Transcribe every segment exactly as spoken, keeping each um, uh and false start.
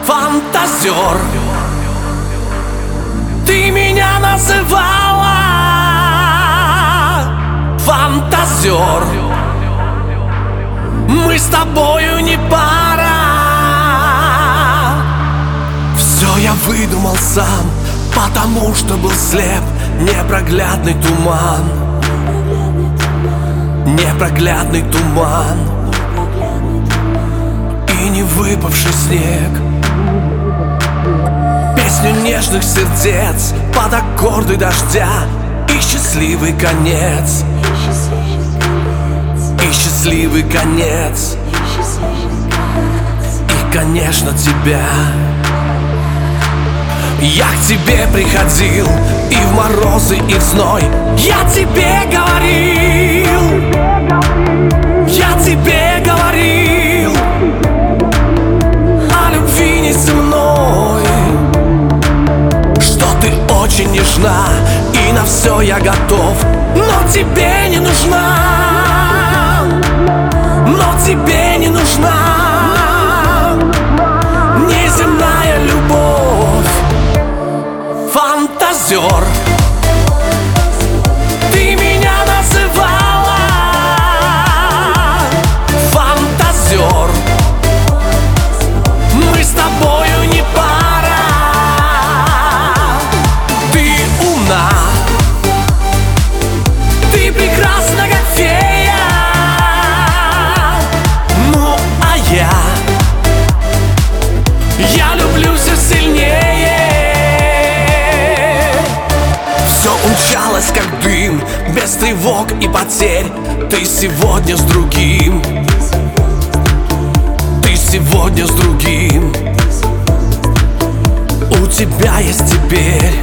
Фантазер, ты меня называла фантазер. Мы с тобою не пара. Все я выдумал сам, потому что был слеп. Непроглядный туман, непроглядный туман и не выпавший снег. Песню нежных сердец под аккорды дождя и счастливый конец, и счастливый конец, и, конечно, тебя. Я к тебе приходил и в морозы, и в зной. Я тебе говорил, я тебе говорил о любви неземной, что ты очень нежна и на все я готов. Но тебе не нужна, но тебе не нужна неземная любовь. Фантазер, ты меня называла фантазер. Мы с тобою не пара. Ты умна, ты прекрасна, как фея. Ну а я, я люблю все сильнее. Все умчалось, как дым, без тревог и потерь. Ты сегодня с другим, ты сегодня с другим. У тебя есть теперь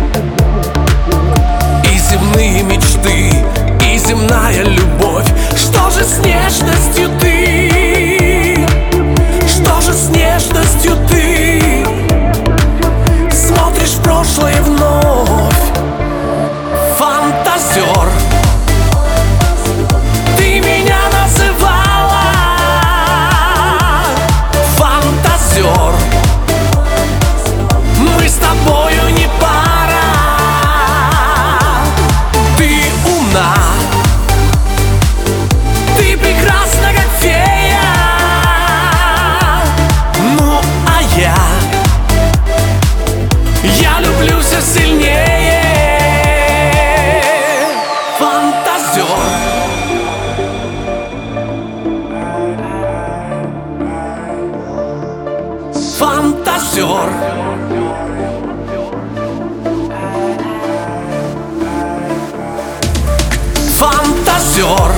и земные мечты, и земная любовь. Что же с нежностью ты? Что же с нежностью ты? Смотришь в прошлое вновь. Фантазер, ты меня называла фантазер. Мы с тобою не пара. Ты умна, ты прекрасна, как фея. Ну а я, я люблю все сильнее. Фантазер, фантазер,